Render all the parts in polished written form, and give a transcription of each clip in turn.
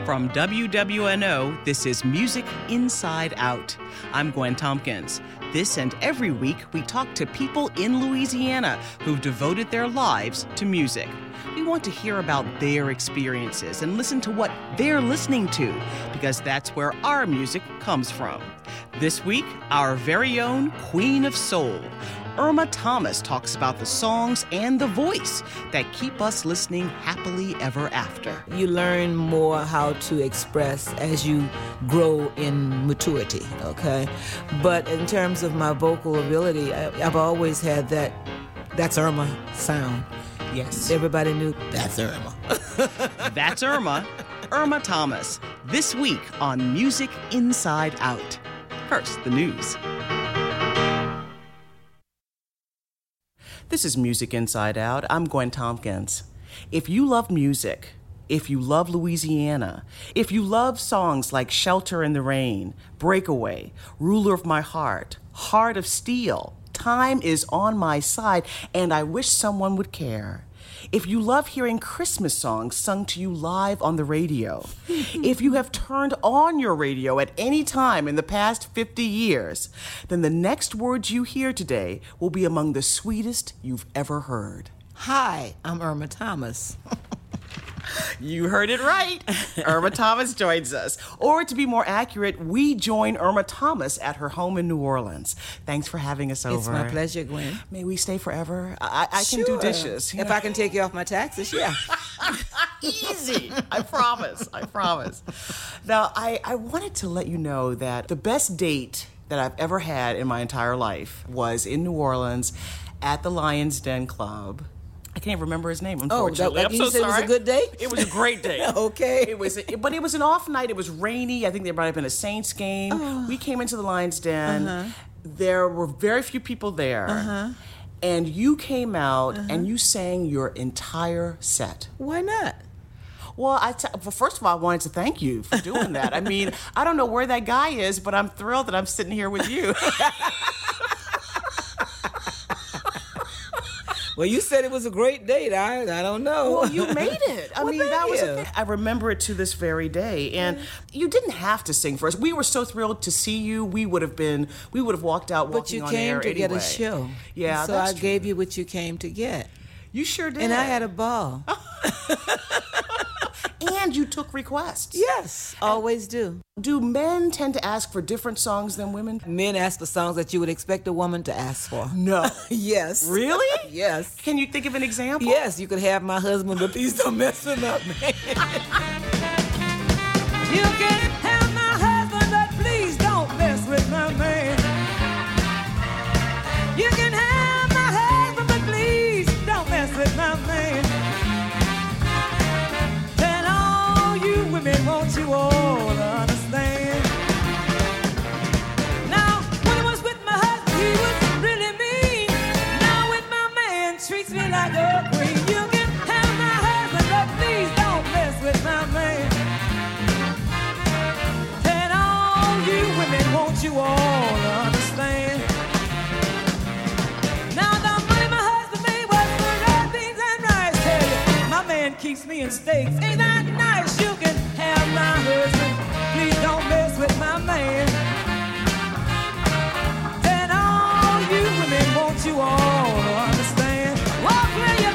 From WWNO, this is Music Inside Out. I'm Gwen Tompkins. This and every week, we talk to people in Louisiana who've devoted their lives to music. We want to hear about their experiences and listen to what they're listening to, because that's where our music comes from. This week, our very own Queen of Soul, Irma Thomas, talks about the songs and the voice that keep us listening happily ever after. You learn more how to express as you grow in maturity, okay? But in terms of my vocal ability, I've always had that's Irma sound. Yes. Everybody knew that's Irma. That's Irma, Irma Thomas, this week on Music Inside Out. First, the news. This is Music Inside Out. I'm Gwen Tompkins. If you love music, if you love Louisiana, if you love songs like Shelter in the Rain, Breakaway, Ruler of My Heart, Heart of Steel, Time is on My Side, and I Wish Someone Would Care. If you love hearing Christmas songs sung to you live on the radio, if you have turned on your radio at any time in the past 50 years, then the next words you hear today will be among the sweetest you've ever heard. Hi, I'm Irma Thomas. You heard it right. Irma Thomas joins us. Or to be more accurate, we join Irma Thomas at her home in New Orleans. Thanks for having us over. It's my pleasure, Gwen. May we stay forever? I can do dishes. If I can take you off my taxes, yeah. Easy. I promise. Now, I wanted to let you know that the best date that I've ever had in my entire life was in New Orleans at the Lion's Den Club. I can't remember his name, unfortunately. I'm so sorry. It was a good date? It was a great date. Okay. But it was an off night. It was rainy. I think there might have been a Saints game. Oh. We came into the Lion's Den. Uh-huh. There were very few people there. Uh-huh. And you came out and you sang your entire set. Why not? Well, first of all, I wanted to thank you for doing that. I mean, I don't know where that guy is, but I'm thrilled that I'm sitting here with you. Well, you said it was a great date. I don't know. Well, you made it. I mean, that was a thing. I remember it to this very day. And you didn't have to sing for us. We were so thrilled to see you. We would have walked out walking on air anyway. But you came to get a show. Yeah, so I gave you what you came to get. You sure did. And I had a ball. And you took requests. Yes, always do. Do men tend to ask for different songs than women? Men ask for songs that you would expect a woman to ask for. No. Yes. Really? Yes. Can you think of an example? Yes, you could have my husband, but please don't mess him up, man. You can have my husband, but please don't mess with my man. You can have my husband, but please don't mess with my man. And all you women want you all to understand. Now, when I was with my husband, he was really mean. Now with my man, treats me like a queen. You can have my husband, but please don't mess with my man. And all you women want you all to understand. Now the money my husband made was for red beans and rice. Tell you, my man keeps me in steaks. Ain't that nice? You can have my husband. Please don't mess with my man. And all you women want you all to understand. Walk where you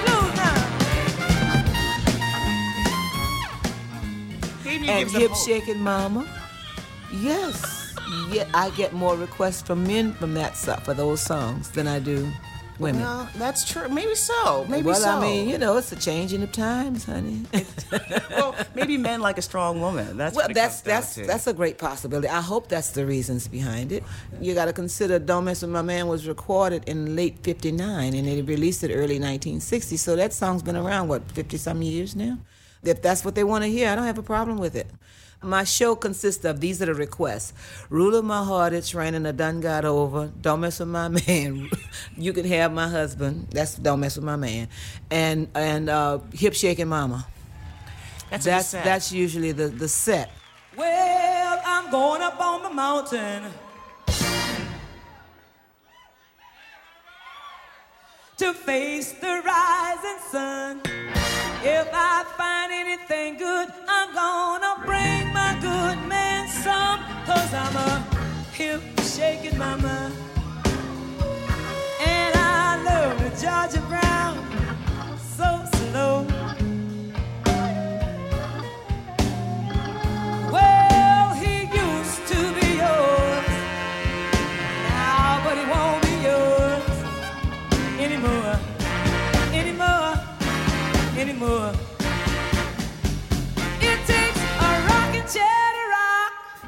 blues now. And hip shaking mama. Yes. Yeah, I get more requests from men for those songs than I do women. Well, that's true. Maybe so. Well, I mean, it's a changing of times, honey. Well, maybe men like a strong woman. That's a great possibility. I hope that's the reasons behind it. You got to consider "Don't Mess with My Man" was recorded in late '59 and they released it early 1960. So that song's been around 50-some years now. If that's what they want to hear, I don't have a problem with it. My show consists of, these are the requests: Rule of My Heart, It's Raining, I Done Got Over, Don't Mess With My Man, You Can Have My Husband, that's Don't Mess With My Man, and Hip Shaking Mama. That's usually the set. Well, I'm going up on the mountain to face the rising sun. If I find anything good, I'm gonna bring shaking mama. And I love the Georgia Brown so slow. Well, he used to be yours now, but he won't be yours anymore, anymore, anymore. It takes a rocking chair to rock,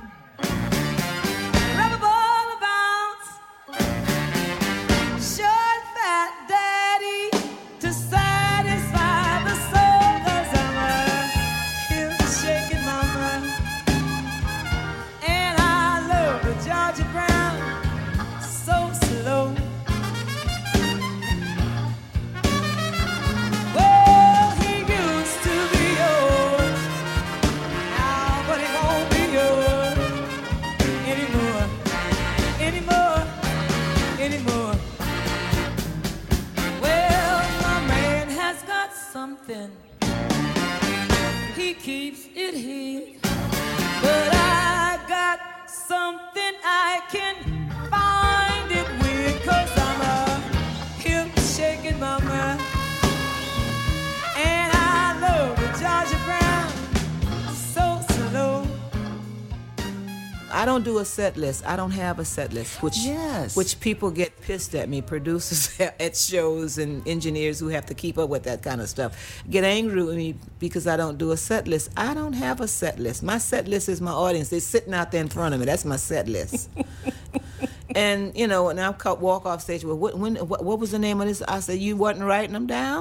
rubber ball to bounce, short fat daddy to satisfy the soul. 'Cause I'm a hip shaking mama, and I love the Georgia Brown so slow. Well, he used to be yours now, but he won't be yours anymore, anymore, anymore. Well, my man has got something, he keeps it hid, but I got something I can find it with. 'Cause I'm a hip shaking mama, and I love the Georgia Brown so slow. I don't do a set list. I don't have a set list, which people get pissed at me. Producers at shows and engineers who have to keep up with that kind of stuff get angry with me because I don't do a set list. I don't have a set list. My set list is my audience. They're sitting out there in front of me. That's my set list. And you know, when I walk off stage, well, what was the name of this? I said, you wasn't writing them down.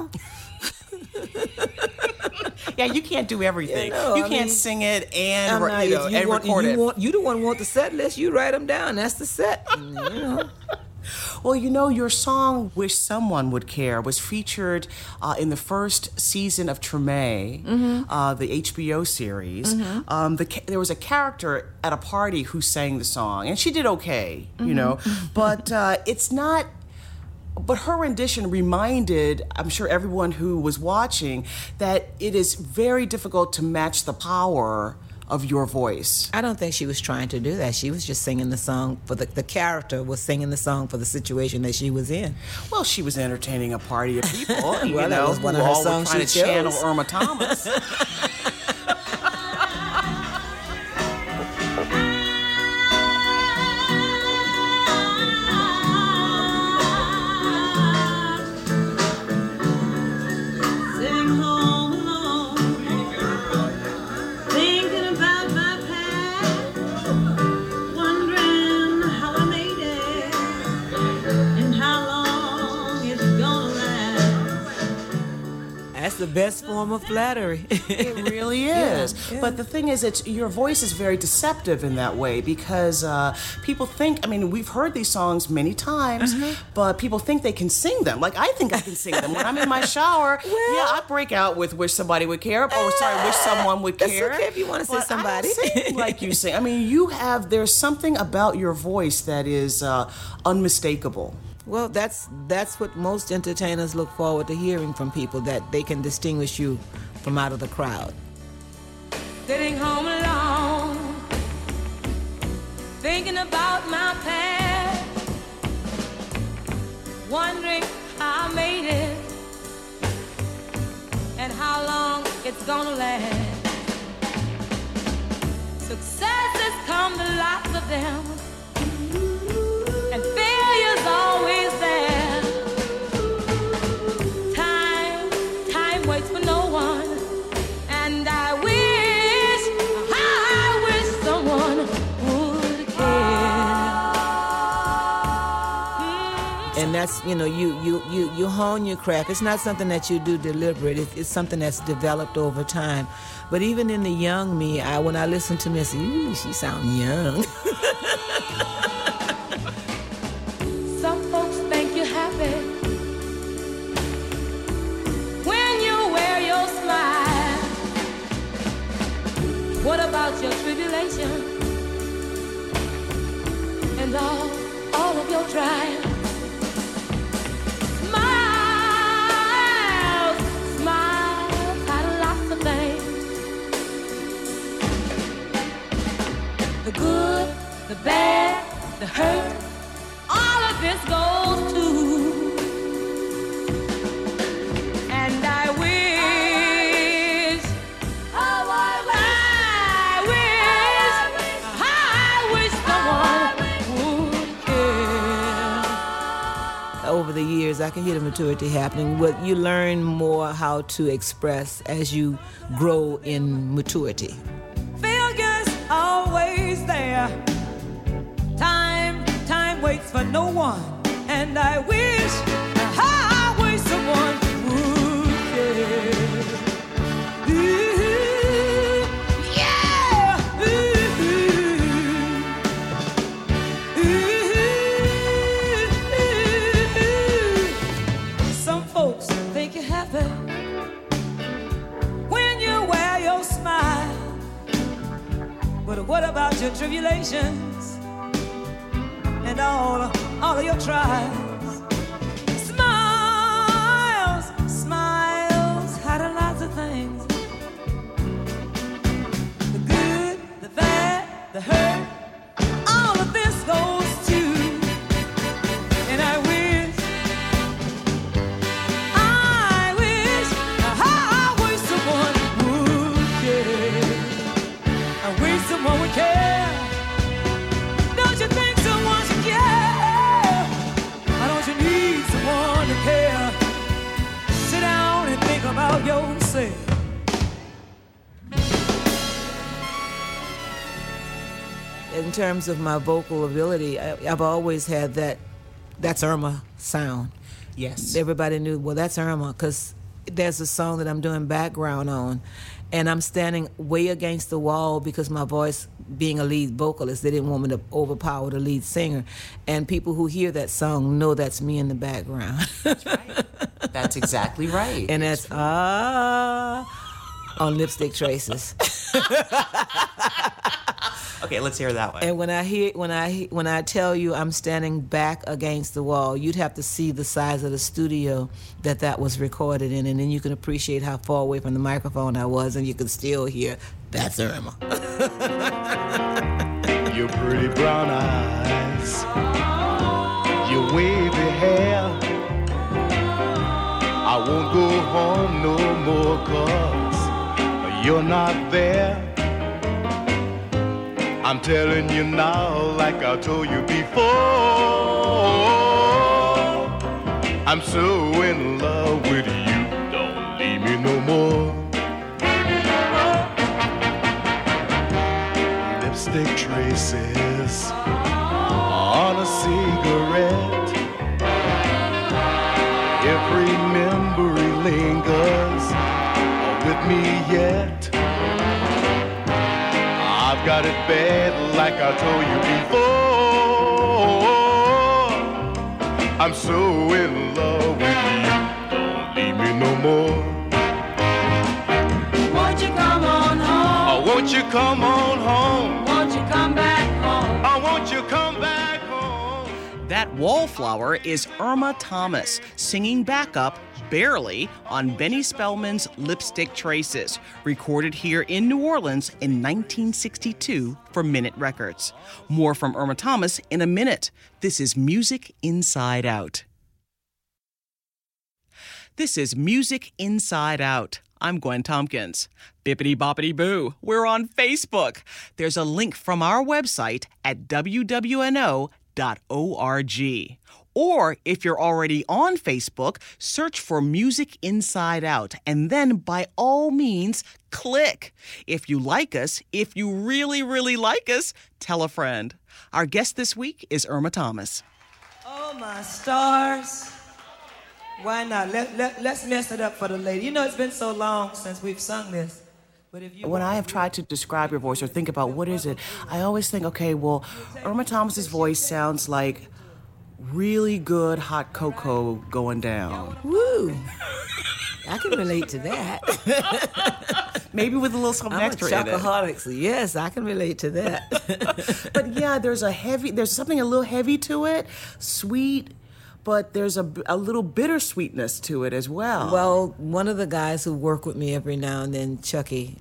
Yeah, you can't do everything. You can't sing it and record it. You the one who want the set list. You write them down. That's the set. You know. Well, you know, your song "Wish Someone Would Care" was featured in the first season of Treme, the HBO series. There was a character at a party who sang the song, and she did okay, you know, but it's not. But her rendition reminded, I'm sure, everyone who was watching that it is very difficult to match the power of your voice. I don't think she was trying to do that. She was just singing the song for the character was singing the song for the situation that she was in. Well, she was entertaining a party of people, well, you know, that was one of her songs trying to channel Irma Thomas. That's the best form of flattery. It really is. Yeah. But the thing is, your voice is very deceptive in that way because people think, I mean, we've heard these songs many times, but people think they can sing them. Like, I think I can sing them. When I'm in my shower, I break out with "Wish Somebody Would Care," "Wish Someone Would Care." That's okay if you want to say somebody. I don't sing like you sing. I mean, there's something about your voice that is unmistakable. Well, that's what most entertainers look forward to hearing from people, that they can distinguish you from out of the crowd. Sitting home alone, thinking about my past, wondering how I made it and how long it's gonna last. Successes come to lots of them, and failure's always there. Time waits for no one, and I wish someone would care. And that's, you hone your craft. It's not something that you do deliberate. It's something that's developed over time. But even in the young me, when I listen to me, I say, ooh, she sounds young. Some folks think you're happy when you wear your smile. What about your tribulation and all of your trials? Smiles had lots of things. The good, the bad. over the years, I can hear the maturity happening. But you learn more how to express as you grow in maturity. Failure's always there. Time waits for no one. And I wish someone would care. But what about your tribulations and all of your trials? Smiles, hiding lots of things. The good, the bad, the hurt, all of this goes too. And I wish someone would care. I wish someone would care. Don't you think someone should care? Why don't you need someone to care? Sit down and think about yourself. In terms of my vocal ability, I've always had that's Irma sound. Yes. Everybody knew, well, that's Irma, because there's a song that I'm doing background on, and I'm standing way against the wall because my voice, being a lead vocalist, they didn't want me to overpower the lead singer. And people who hear that song know that's me in the background. That's right. That's exactly right. And that's on Lipstick Traces. Okay, let's hear that one. And when I tell you I'm standing back against the wall, you'd have to see the size of the studio that was recorded in, and then you can appreciate how far away from the microphone I was, and you can still hear that's Irma. Your pretty brown eyes, your wavy hair. I won't go home no more 'cause you're not there. I'm telling you now, like I told you before, I'm so in love with you, don't leave me no more. Lipstick traces on a cigarette, every memory lingers with me yet. I've got it bad like I told you before. I'm so in love with you, don't leave me no more. Won't you come on home? Oh, won't you come on home? Won't you come back home? Oh, won't you come back home? That wallflower is Irma Thomas singing backup barely on Benny Spellman's Lipstick Traces, recorded here in New Orleans in 1962 for Minute Records. More from Irma Thomas in a minute. This is Music Inside Out. This is Music Inside Out. I'm Gwen Tompkins. Bippity boppity boo. We're on Facebook. There's a link from our website at wwno.org. Or if you're already on Facebook, search for Music Inside Out, and then by all means, click. If you like us, if you really, really like us, tell a friend. Our guest this week is Irma Thomas. Oh, my stars. Why not? Let's mess it up for the lady. You know, it's been so long since we've sung this. But if you when I have tried to describe your voice or think about what is it, I always think, okay, well, Irma Thomas's voice sounds like really good hot cocoa going down. Woo! I can relate to that. Maybe with a little something I'm extra a in it. chocoholic, so yes, I can relate to that. But yeah, there's something a little heavy to it, sweet, but there's a little bittersweetness to it as well. Well, one of the guys who work with me every now and then, Chucky,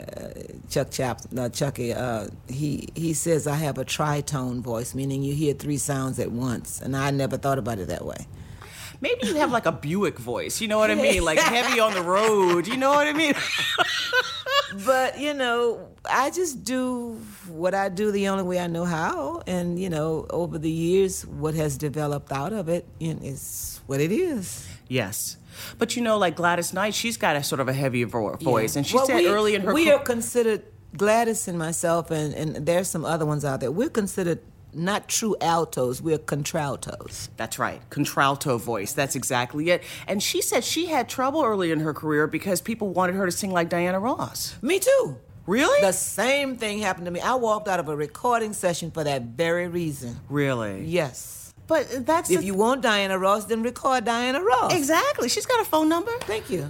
he says I have a tritone voice, meaning you hear three sounds at once, and I never thought about it that way. Maybe you have like a Buick voice, you know what I mean? Like heavy on the road, you know what I mean? But, I just do what I do the only way I know how. And, over the years, what has developed out of it is what it is. Yes. But, like Gladys Knight, she's got a sort of a heavier voice. Yeah. And she said early in her We are considered, Gladys and myself, and there's some other ones out there, we're considered not true altos, we're contraltos. That's right, contralto voice. That's exactly it. And she said she had trouble early in her career because people wanted her to sing like Diana Ross. Me too. Really? The same thing happened to me. I walked out of a recording session for that very reason. Really? Yes. But that's... If you want Diana Ross, then record Diana Ross. Exactly. She's got a phone number. Thank you.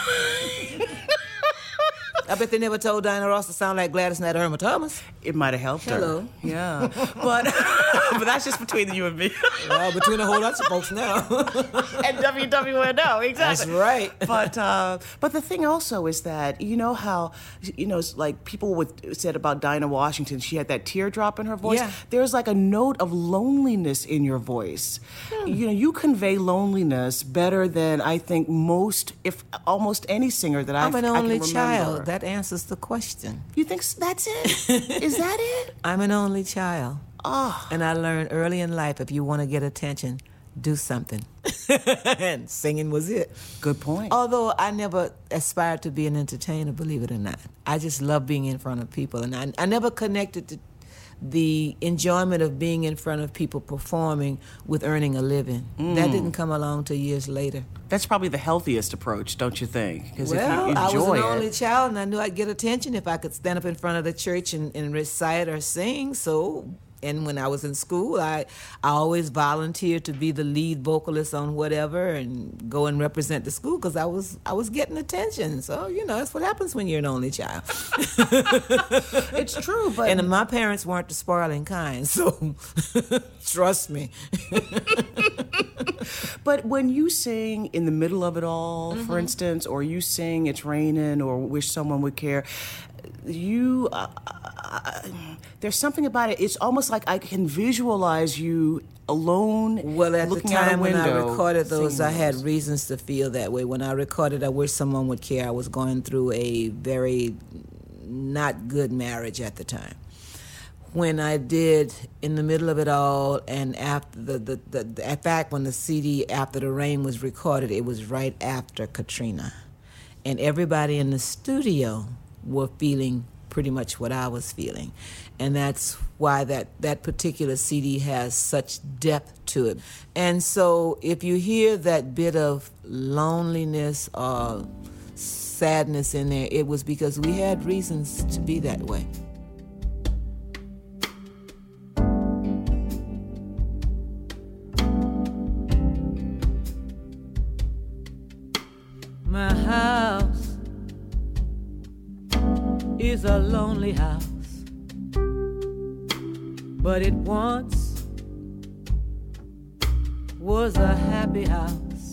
I bet they never told Diana Ross to sound like Gladys Knight or Irma Thomas. It might have helped Hello. her. Yeah. But that's just between you and me. Well, between a whole lot of folks now. And WWNO, exactly. That's right. But the thing also is that, how, it's like people said about Dinah Washington, she had that teardrop in her voice. Yeah. There's like a note of loneliness in your voice. You convey loneliness better than I think most, if almost any singer that I'm an only I can child. remember. That answers the question. You think that's it? Is that it? I'm an only child. Oh. And I learned early in life, if you want to get attention, do something. And singing was it. Good point. Although I never aspired to be an entertainer, believe it or not. I just love being in front of people. And I never connected to the enjoyment of being in front of people performing with earning a living. That didn't come along till years later. That's probably the healthiest approach, don't you think? Because if you Well, enjoy I was an it, only child, and I knew I'd get attention if I could stand up in front of the church and recite or sing. And when I was in school, I always volunteered to be the lead vocalist on whatever and go and represent the school because I was getting attention. So, that's what happens when you're an only child. it's true, but... And my parents weren't the spoiling kind, so trust me. But when you sing in the middle of it all, for instance, or you sing It's Raining or Wish Someone Would Care, there's something about it. It's almost like I can visualize you alone. Well, at the looking out a time when I window, recorded those, singing I had those. reasons to feel that way. When I recorded I Wish Someone Would Care, I was going through a very not good marriage at the time. When I did In the Middle of It All, and after in fact, when the CD After the Rain was recorded, it was right after Katrina. And everybody in the studio were feeling pretty much what I was feeling. And that's why that particular CD has such depth to it. And so if you hear that bit of loneliness or sadness in there, it was because we had reasons to be that way. My house is a lonely house, but it once was a happy house.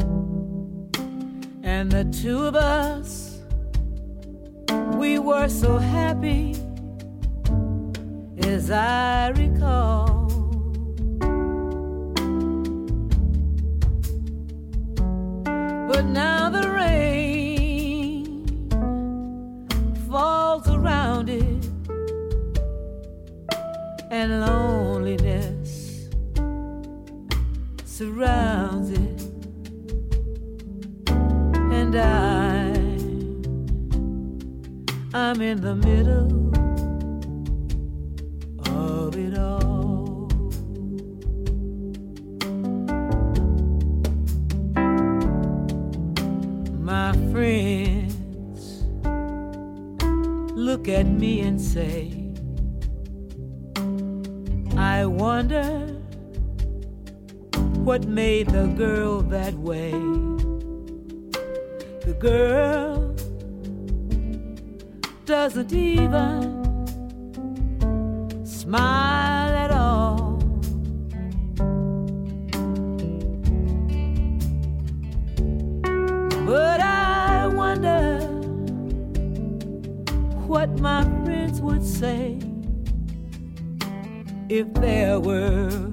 And the two of us, we were so happy, as I recall. But now the rain falls around it, and loneliness surrounds it, and I'm in the middle of it all. My friends look at me and say, I wonder what made the girl that way. The girl doesn't even smile at all. But I wonder what my friends would say if their world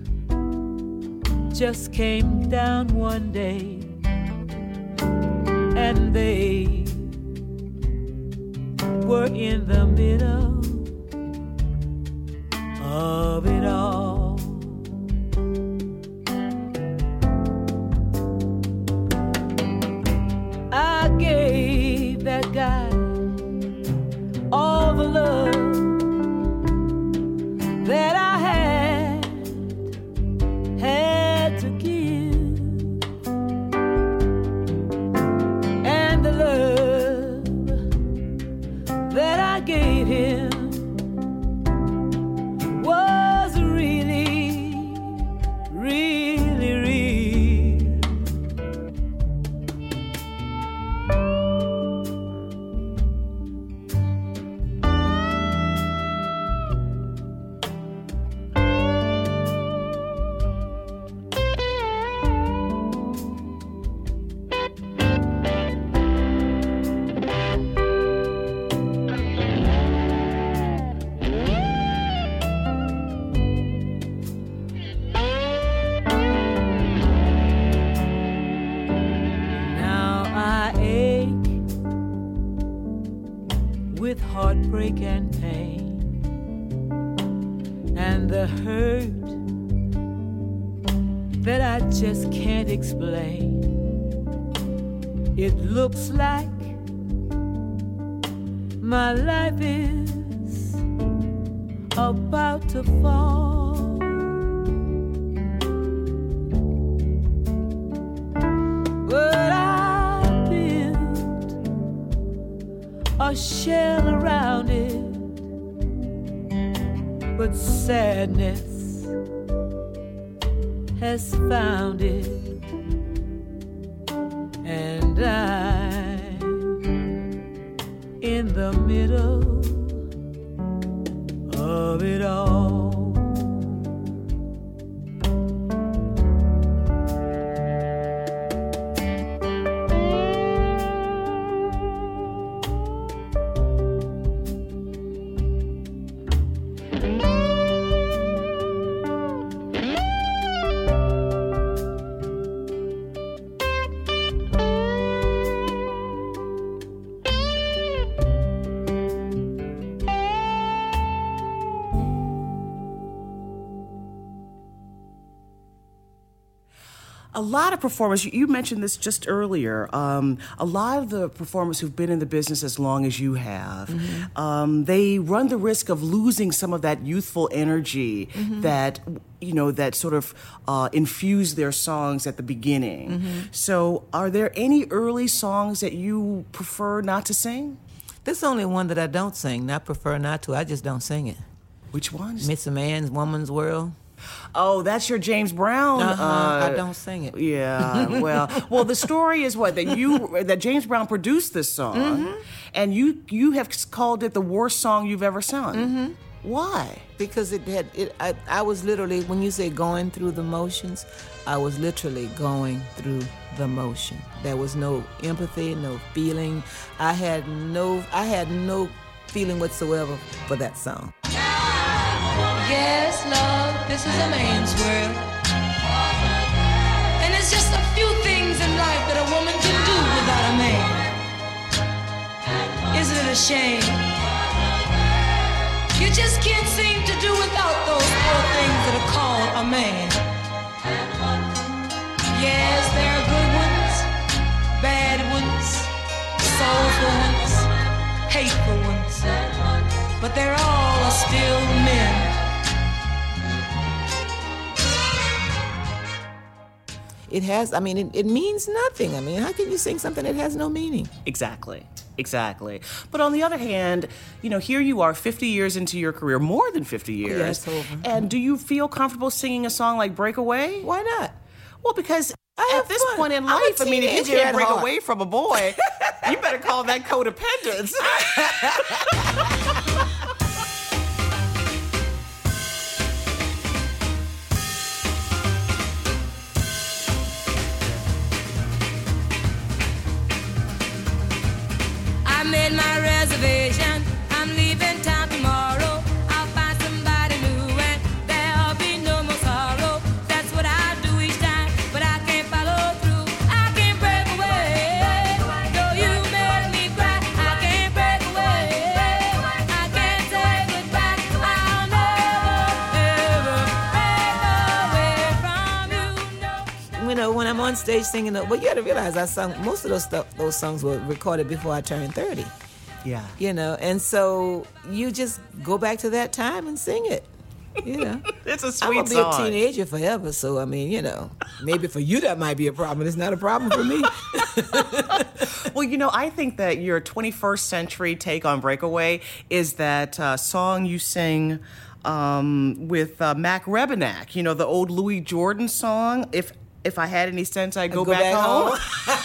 just came down one day and they were in the middle of it all. I gave that guy all the love that I had to give, and the love that I gave him was really, really real. With heartbreak and pain and the hurt that I just can't explain. It looks like my life is about to fall. But I built a shell around it, but sadness has found it, and I'm in the middle of it all. A lot of performers, you mentioned this just earlier, a lot of the performers who've been in the business as long as you have, they run the risk of losing some of that youthful energy that, you know, that sort of infused their songs at the beginning. So are there any early songs that you prefer not to sing? There's only one that I don't sing. I prefer not to. I just don't sing it. Which one? It's a Man's Woman's World. Oh, that's your James Brown. I don't sing it. Yeah, well, the story is what that James Brown produced this song, and you have called it the worst song you've ever sung. Why? Because I was literally, when you say going through the motions, I was literally going through the motion. There was no empathy, no feeling. I had no feeling whatsoever for that song. Yes, love, this is a man's world. And it's just a few things in life that a woman can do without a man. Isn't it a shame? You just can't seem to do without those four things that are called a man. Yes, there are good ones, bad ones, soulful ones, hateful ones, but they're all still men. It has, it means nothing. How can you sing something that has no meaning? Exactly. But on the other hand, you know, here you are 50 years into your career, more than 50 years. Yes, over. And do you feel comfortable singing a song like Breakaway? Why not? Well, because at this point in life, if you can't break away from a boy, you better call that codependence. I made my reservation. I'm leaving town tomorrow. I'll find somebody new and there'll be no more sorrow. That's what I do each time, but I can't follow through. I can't break away. Though you make me cry, I can't break away. I'm on stage singing, but you got to realize I sung most of those songs were recorded before I turned 30. Yeah. You know, and so you just go back to that time and sing it. You know, It's a I'm sweet gonna be song. a teenager forever, so I mean, you know, maybe for you that might be a problem. It's not a problem for me. Well, you know, I think that your 21st century take on Breakaway is that song you sing with Mac Rebenak. You know, the old Louis Jordan song. If I had any sense, I'd go back home.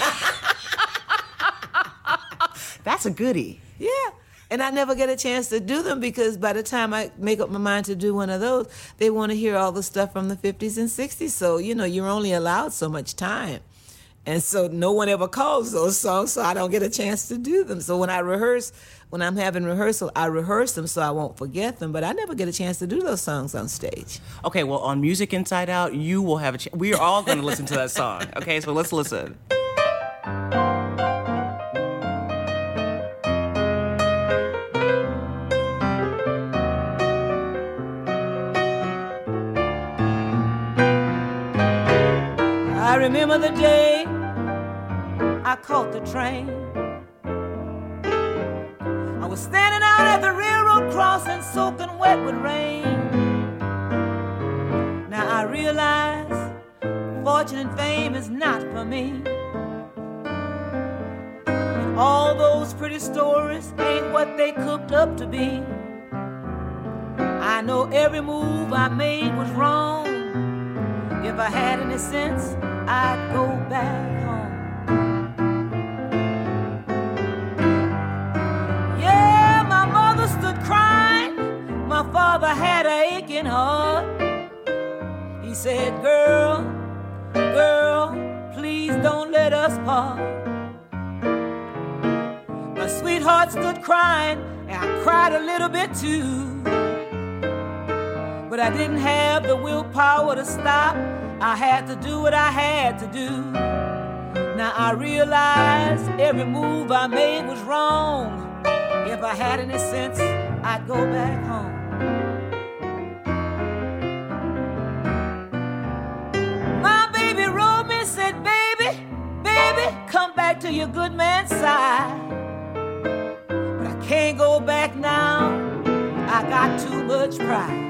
That's a goodie. Yeah. And I never get a chance to do them because by the time I make up my mind to do one of those, they want to hear all the stuff from the 50s and 60s. So, you know, you're only allowed so much time. And so no one ever calls those songs, so I don't get a chance to do them. So when I rehearse, when I'm having rehearsal, I rehearse them so I won't forget them, but I never get a chance to do those songs on stage. Okay, well, on Music Inside Out, you will have a chance. We are all going to listen to that song. Okay, so let's listen. I remember the day I caught the train. I was standing out at the railroad crossing, soaking wet with rain. Now I realize fortune and fame is not for me. And all those pretty stories ain't what they cooked up to be. I know every move I made was wrong. If I had any sense, I'd go back home. Yeah, my mother stood crying. My father had an aching heart. He said, girl, please don't let us part. My sweetheart stood crying, and I cried a little bit too. But I didn't have the willpower to stop. I had to do what I had to do. Now I realize every move I made was wrong. If I had any sense, I'd go back home. My baby wrote me, said, baby, come back to your good man's side. But I can't go back now. I got too much pride.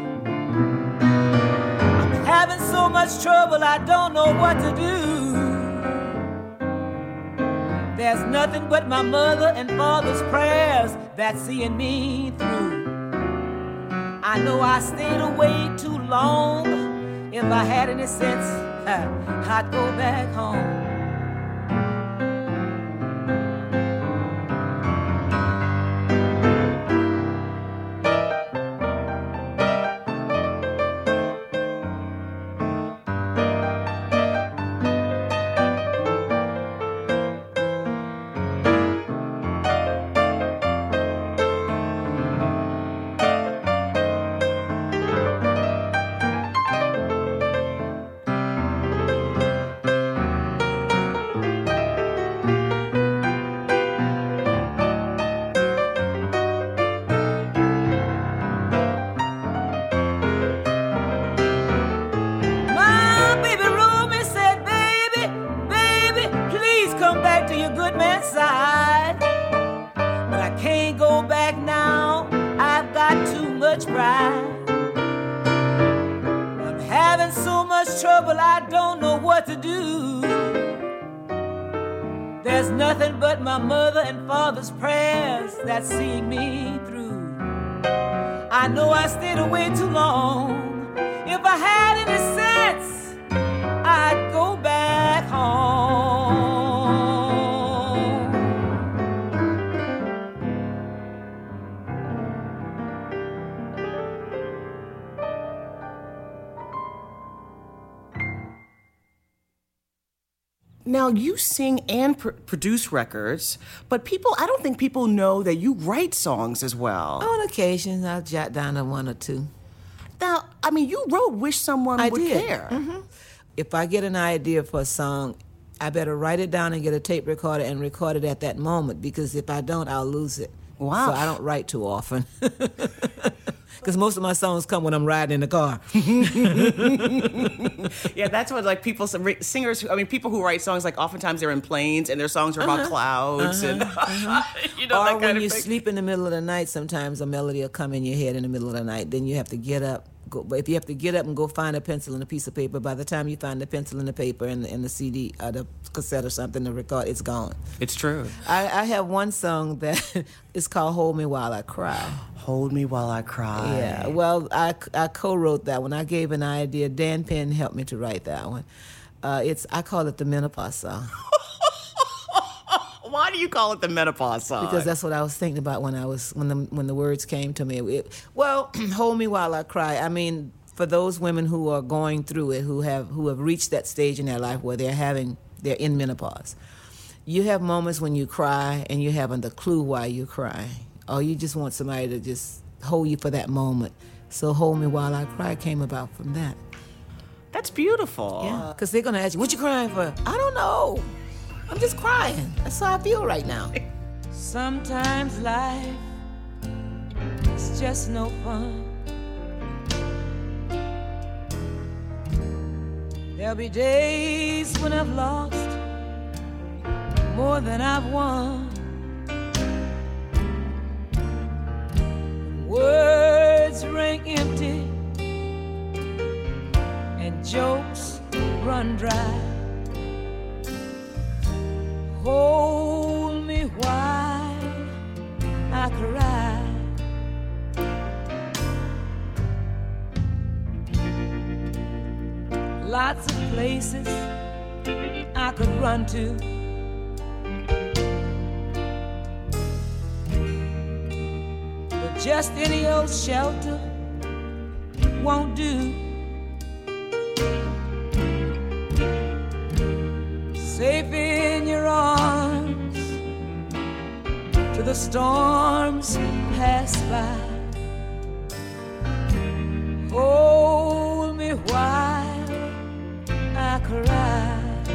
Having so much trouble, I don't know what to do. There's nothing but my mother and father's prayers that's seeing me through. I know I stayed away too long. If I had any sense, I'd go back home. There's nothing but my mother and father's prayers that's seeing me through. I know I stayed away too long. If I had any sense, I'd go back home. Now, you sing and produce records, but I don't think people know that you write songs as well. On occasion, I'll jot down a one or two. Now, I mean, you wrote Wish Someone Would Care. Mm-hmm. If I get an idea for a song, I better write it down and get a tape recorder and record it at that moment, because if I don't, I'll lose it. Wow. So I don't write too often. because most of my songs come when I'm riding in the car. Yeah, that's what like people, singers. I mean, people who write songs like oftentimes they're in planes and their songs are about clouds and you know, Or that kind when of you thing. sleep in the middle of the night, sometimes a melody will come in your head in the middle of the night. Then you have to get up. But if you have to get up and go find a pencil and a piece of paper, by the time you find the pencil and the paper and the CD, the cassette or something to record, it's gone. It's true. I have one song that is called "Hold Me While I Cry." Hold me while I cry. Yeah, well, I co-wrote that one. I gave an idea. Dan Penn helped me to write that one. I call it the menopause song. Why do you call it the menopause song? Because that's what I was thinking about when the words came to me. Hold me while I cry. I mean, for those women who are going through it, who have reached that stage in their life where they're in menopause, you have moments when you cry and you haven't a clue why you're crying, or you just want somebody to just hold you for that moment. So "Hold Me While I Cry" came about from that. That's beautiful. Yeah, because they're gonna ask you, "What you crying for?" I don't know. I'm just crying. That's how I feel right now. Sometimes life is just no fun. There'll be days when I've lost more than I've won. Words ring empty and jokes run dry. Hold me while I cry. Lots of places I could run to, but just any old shelter won't do. Safe in your arms till the storms pass by. Hold me while I cry.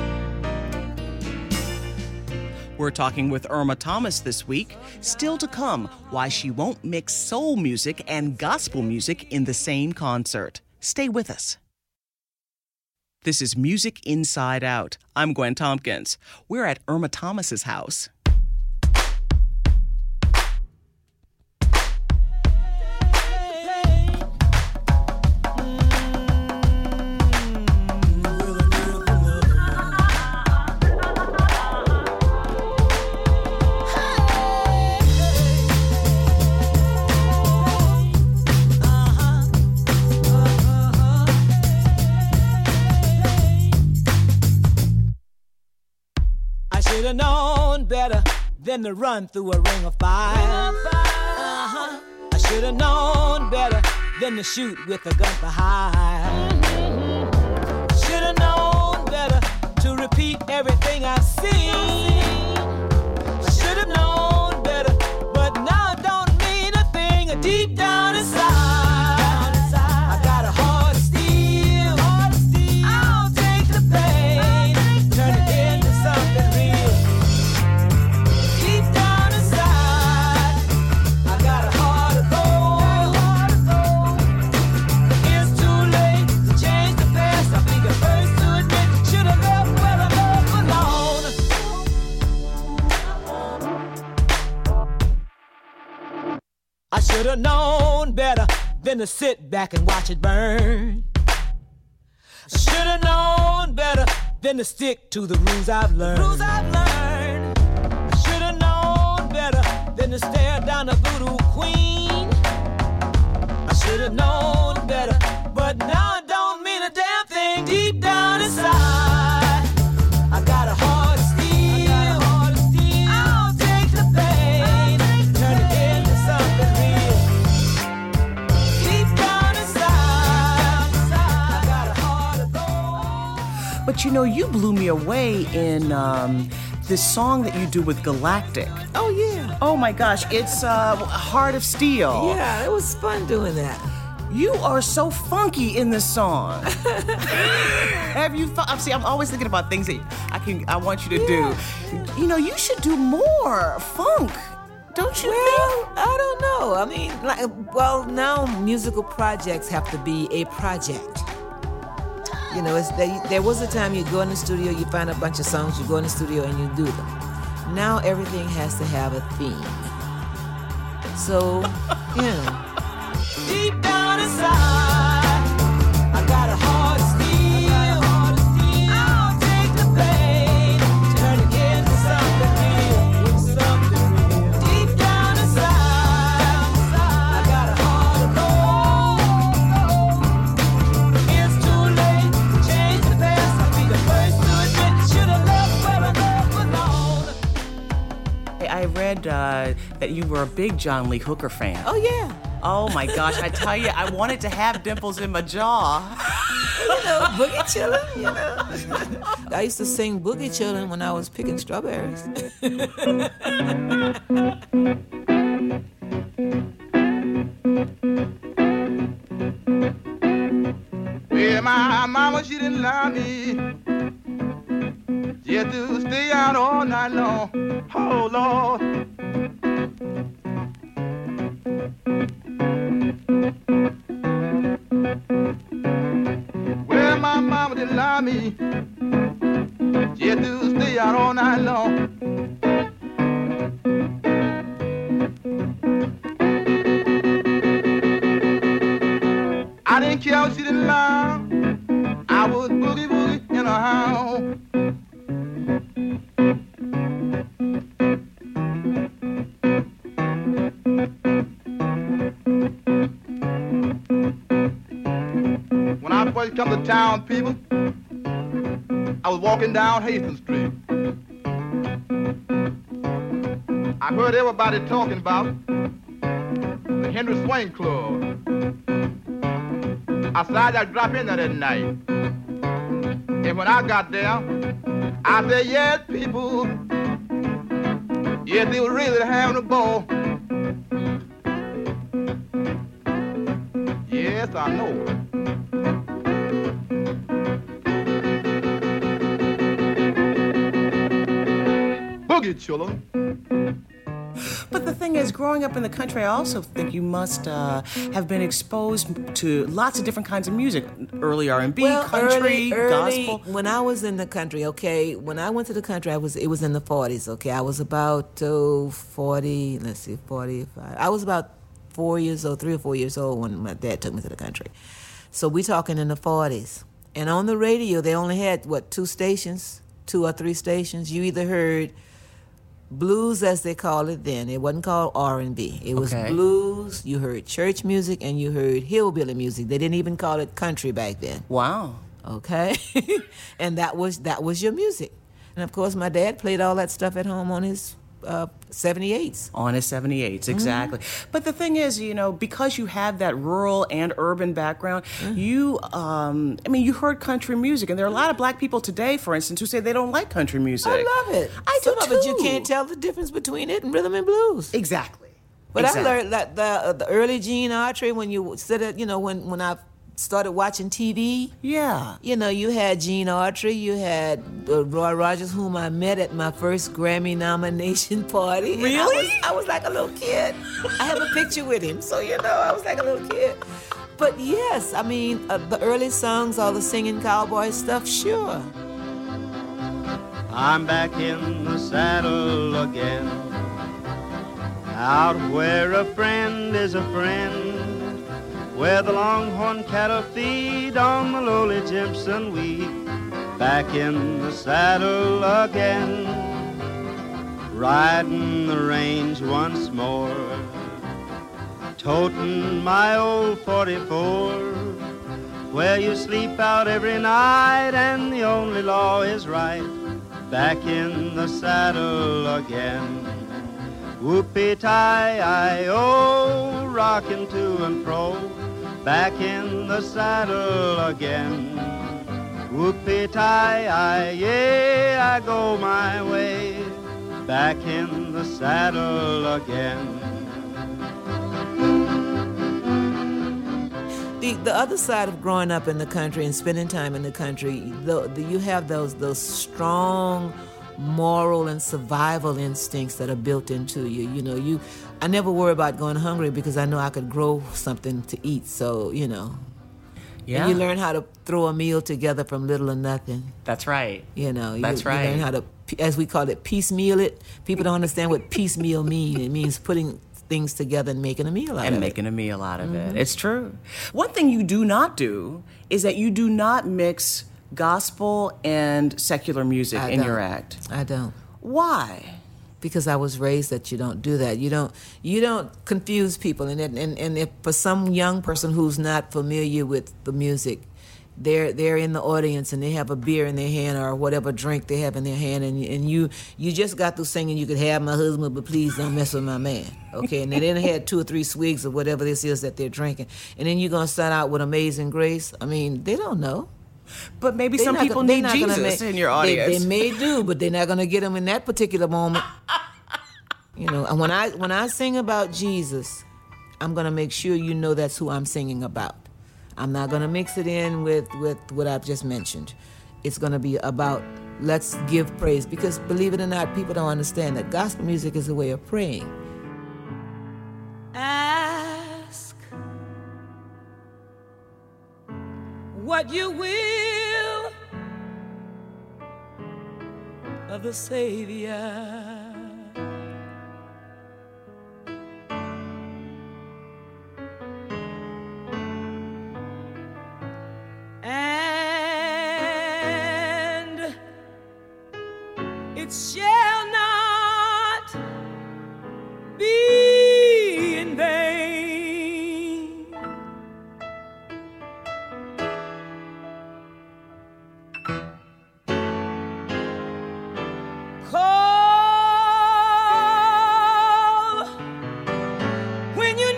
We're talking with Irma Thomas this week. Still to come, why she won't mix soul music and gospel music in the same concert. Stay with us. This is Music Inside Out. I'm Gwen Tompkins. We're at Irma Thomas's house. Should have known better than to run through a ring of fire. I should have known better than to shoot with a gun for hire. Should have known better to repeat everything I've seen. I should have known better, but now it don't mean a thing. Deep down inside, I got a heart of steel. I'll take the pain, turn it into something real. Deep down inside, I got a heart of gold. It's too late to change the past. I think at first to admit, should have left where the love belonged. I should have known better than to sit back and watch it burn. I should have known better than to stick to the rules I've learned. I should have known better than to stare down the voodoo queen. I should have known better, but now it don't mean a damn thing. Deep down inside, I got a heart of steel. I'll take the pain, turn it into something real. Deep down inside, I got a heart of gold. But you know, you blew me away in this song that you do with Galactic. Oh, yeah. Oh my gosh, it's Heart of Steel. Yeah, it was fun doing that. You are so funky in this song. Have you thought? See, I'm always thinking about things that I want you to do. You know, you should do more funk. Don't you Well, I don't know. I mean, now musical projects have to be a project. You know, there was a time you go in the studio, you find a bunch of songs, you go in the studio and you do them. Now everything has to have a theme. So, Deep down inside, I got a heart of steel. I'll take the pain, turn it into something real. Deep down inside, I got a heart of gold. It's too late to change the past. I'll be the first to admit should have left where I never belonged. I read that you were a big John Lee Hooker fan. oh yeah. Oh my gosh, I tell you, I wanted to have dimples in my jaw. Boogie Chillin', I used to sing Boogie Chillin' when I was picking strawberries. Well, my mama, she didn't lie me. She had to stay out all night long. Oh, Lord. Well, my mama didn't lie me. She had to stay out all night long. I didn't care if she didn't lie. I was boogie boogie in a house. When I first come to town, people, I was walking down Hastings Street. I heard everybody talking about the Henry Swain Club. I decided I'd drop in there that night. And when I got there, I said, yes, people, yes, they were really having a ball. Yes, I know. Boogie Chillin'. But the thing is, growing up in the country, I also think you must have been exposed to lots of different kinds of music. Early R&B, country, gospel. When I was in the country, okay, when I went to the country, it was in the 40s, okay? I was about 45. I was about 3 or 4 years old when my dad took me to the country. So we talking in the 40s. And on the radio, they only had, 2 or 3 stations. You either heard blues, as they call it then. It wasn't called R&B. It was blues. You heard church music and you heard hillbilly music. They didn't even call it country back then. Wow. Okay? And that was your music. And of course, my dad played all that stuff at home on his 78s. On his 78s, exactly. Mm-hmm. But the thing is, because you have that rural and urban background, you heard country music. And there are a lot of black people today, for instance, who say they don't like country music. I love it. Some of it, you can't tell the difference between it and rhythm and blues. Exactly. But I learned that the early Gene Autry, when you said it, when I started watching TV. Yeah. You had Gene Autry, you had Roy Rogers, whom I met at my first Grammy nomination party. Really? I was like a little kid. I have a picture with him, so I was like a little kid. But yes, the early songs, all the singing cowboy stuff, sure. I'm back in the saddle again, out where a friend is a friend, where the longhorn cattle feed on the lowly Jimson wheat. Back in the saddle again, riding the range once more, toting my old 44, where you sleep out every night and the only law is right. Back in the saddle again, whoopee-tie-I-O, rocking to and fro. Back in the saddle again, whoopee-tie-I, yeah, I go my way. Back in the saddle again. The other side of growing up in the country and spending time in the country, you have those strong moral and survival instincts that are built into you. You know, I never worry about going hungry because I know I could grow something to eat. So, you know. Yeah. And you learn how to throw a meal together from little or nothing. That's right. You know, That's right. You learn how to, as we call it, piecemeal it. People don't understand what piecemeal means. It means putting things together and making a meal out of it. And making a meal out of it. It's true. One thing you do not do is that you do not mix gospel and secular music in your act. I don't. Why? Because I was raised that you don't do that. You don't confuse people. And if for some young person who's not familiar with the music, they're in the audience and they have a beer in their hand or whatever drink they have in their hand, and you just got through singing, "You could have my husband, but please don't mess with my man." Okay, and then had 2 or 3 swigs of whatever this is that they're drinking, and then you're gonna start out with "Amazing Grace." I mean, they don't know. But maybe some people need Jesus in your audience. They may do, but they're not gonna get him in that particular moment. You know, and when I sing about Jesus, I'm gonna make sure you know that's who I'm singing about. I'm not going to mix it in with what I've just mentioned. It's going to be about let's give praise. Because believe it or not, people don't understand that gospel music is a way of praying. Ask what you will of the Savior. It shall not be in vain. Call when you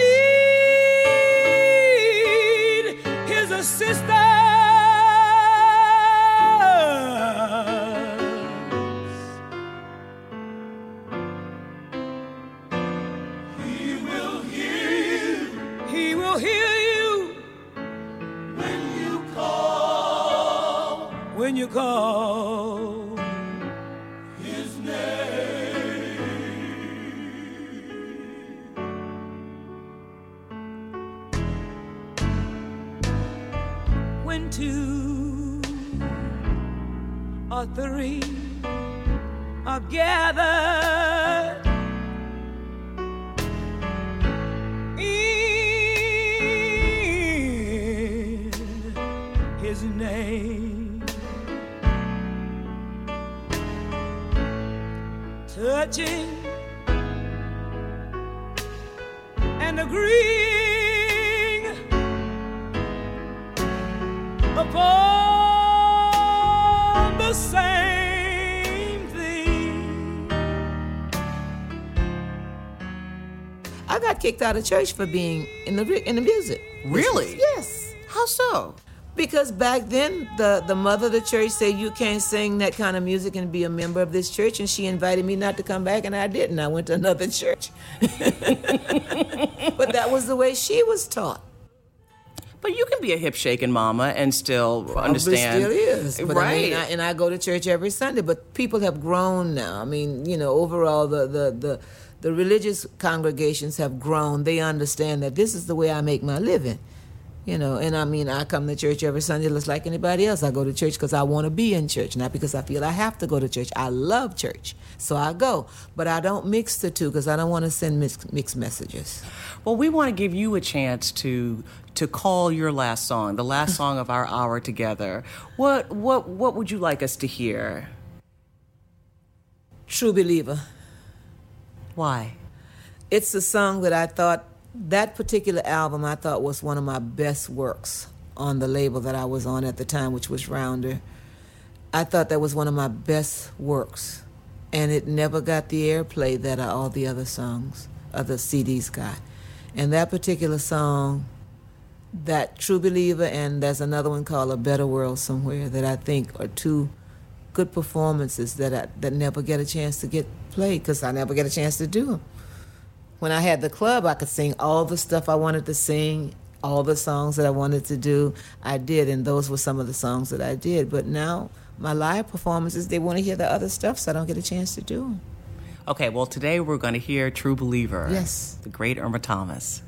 need his assistance. When you call his name. When 2 or 3 are gathered in his name, touching and agreeing upon the same thing. I got kicked out of church for being in the music. Really? Yes. How so? Because back then, the mother of the church said, you can't sing that kind of music and be a member of this church, and she invited me not to come back, and I didn't. I went to another church. But that was the way she was taught. But you can be a hip-shaking mama and still understand. Probably still is. But right. I mean, I go to church every Sunday, but people have grown now. I mean, you know, overall, the religious congregations have grown. They understand that this is the way I make my living. You know, and I mean, I come to church every Sunday just like anybody else. I go to church because I want to be in church, not because I feel I have to go to church. I love church, so I go. But I don't mix the two because I don't want to send mixed messages. Well, we want to give you a chance to call your last song, the last song of our hour together. What would you like us to hear? True Believer. Why? It's a song that I thought, that particular album I thought was one of my best works on the label that I was on at the time, which was Rounder. I thought that was one of my best works. And it never got the airplay that all the other songs, other CDs got. And that particular song, that True Believer, and there's another one called A Better World Somewhere, that I think are 2 good performances that never get a chance to get played because I never get a chance to do them. When I had the club, I could sing all the stuff I wanted to sing, all the songs that I wanted to do, I did, and those were some of the songs that I did. But now, my live performances, they want to hear the other stuff, so I don't get a chance to do them. Okay, well, today we're going to hear True Believer. Yes. The great Irma Thomas.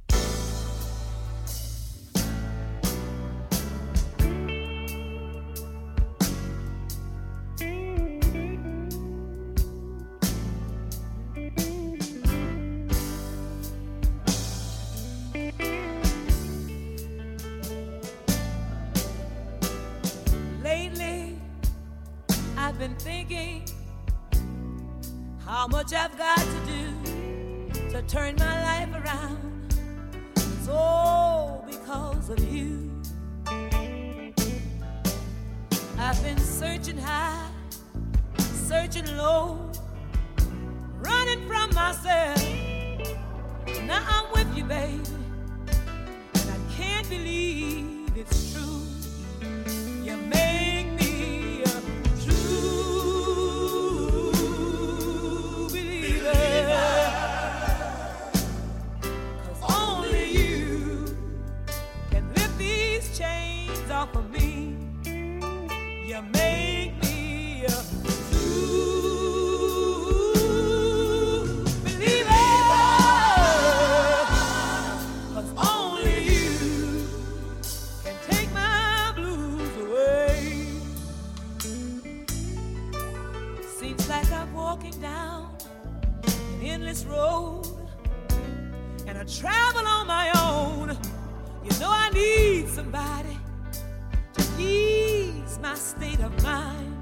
Lately, I've been thinking how much I've got to do to turn my life around. It's all because of you. I've been searching high, searching low, running from myself. Now I'm with you, baby, and I can't believe it's true. You make me a true believer, 'cause only you can lift these chains off of me. You make me a true believer, 'cause only you can take my blues away. Seems like I'm walking down an endless road, and I travel on my own. You know I need somebody to ease my state of mind.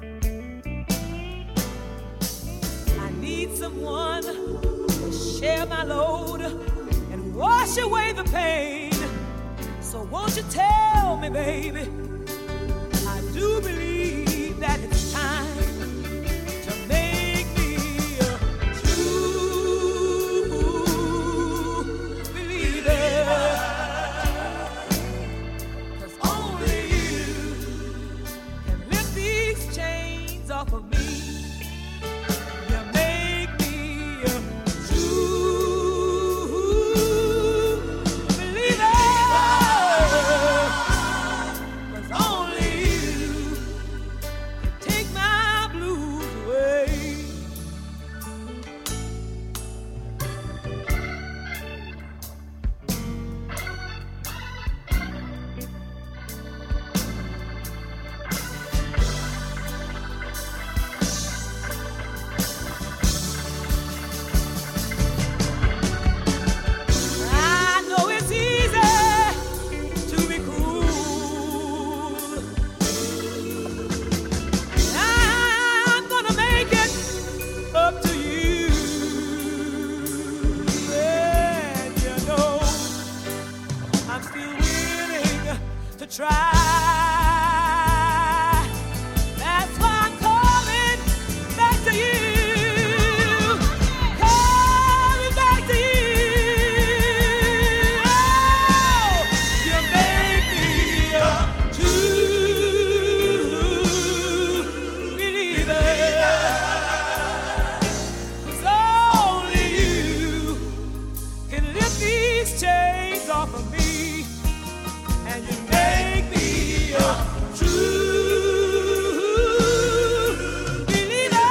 I need someone to share my load and wash away the pain. So won't you tell me, baby, I do believe that it's time to make me a true believer, 'cause only you can lift these chains off of me. You make me a true believer, 'cause only you can take my blues away. I know it's easy to be cruel. I'm gonna make it up to you, and you know I'm still willing to try. That's why I'm coming back to you. Coming back to you. Oh, you make me a true believer. 'Cause only you can lift these chains off of me, and you make me a true believer.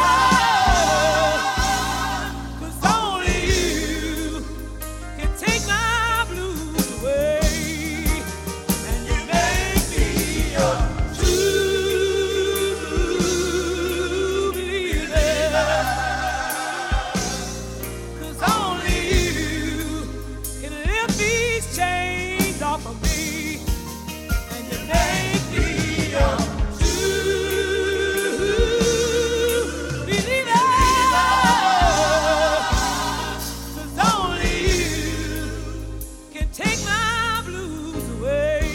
'Cause only you can take my blues away, and you make me a true believer. 'Cause only you can lift these chains off of me, and you make me a true believer. 'Cause only you can take my blues away.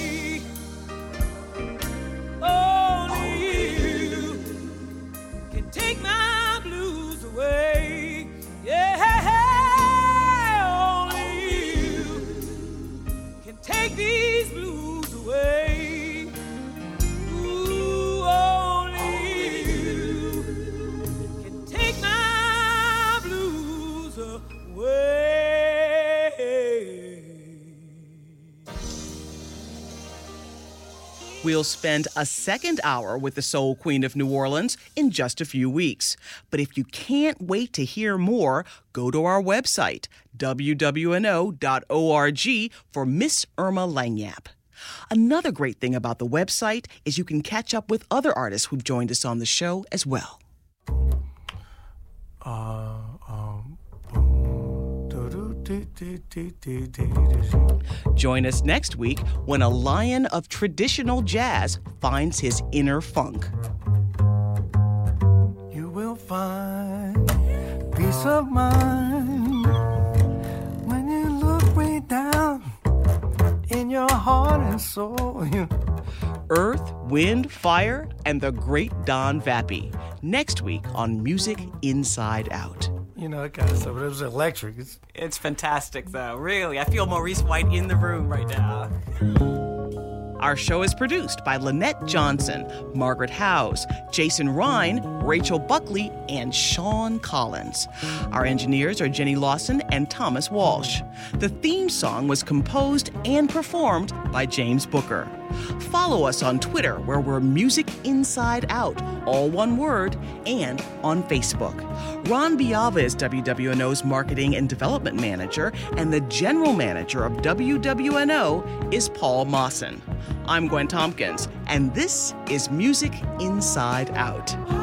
Only you can take my blues away. Yeah, only you can take these blues away. Ooh, only you can take my blues away. We'll spend a second hour with the Soul Queen of New Orleans in just a few weeks. But if you can't wait to hear more, go to our website, wwno.org, for Miss Irma Langyap. Another great thing about the website is you can catch up with other artists who've joined us on the show as well. Join us next week when a lion of traditional jazz finds his inner funk. You will find peace of mind when you look way down in your heart and soul. Earth, Wind, Fire, and the great Don Vappy. Next week on Music Inside Out. You know, that kind of stuff, but it was electric. It's fantastic, though. Really, I feel Maurice White in the room right now. Our show is produced by Lynette Johnson, Margaret Howes, Jason Ryan, Rachel Buckley, and Sean Collins. Our engineers are Jenny Lawson and Thomas Walsh. The theme song was composed and performed by James Booker. Follow us on Twitter, where we're Music Inside Out, all one word, and on Facebook. Ron Biava is WWNO's Marketing and Development Manager, and the General Manager of WWNO is Paul Mawson. I'm Gwen Tompkins, and this is Music Inside Out.